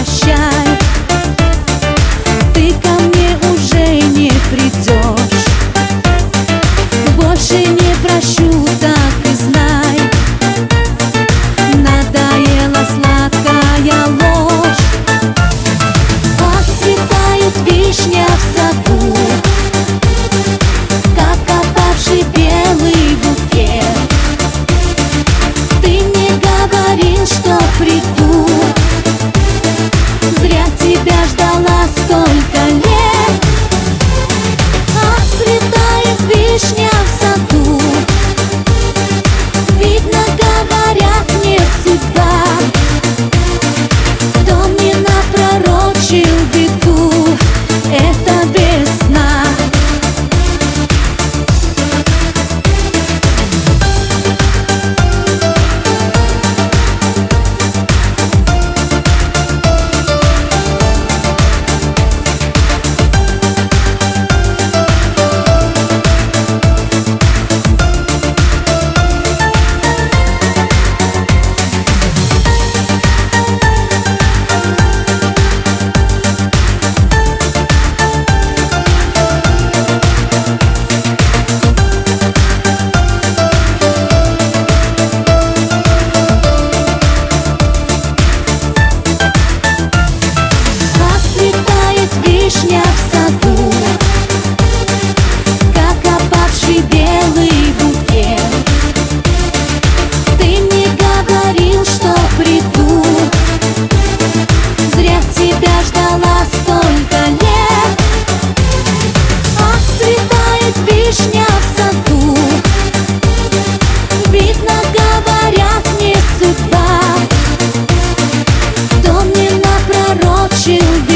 прощай, ты ко мне уже не придешь. Больше не прощу, так и знай, надоела сладкая ложь. Отцветает вишня в саду, как опавший белый букет. Ты мне говорил, что приду, зря тебя ждала столько лет. Отцветает вишня в саду, видно, говорят, не судьба. Кто мне напророчил беду, это весна. Вишня в саду, как опавший белый букет. Ты мне говорил, что приду, зря тебя ждала столько лет. Отцветает вишня в саду, видно, говорят, не судьба. Кто мне напророчил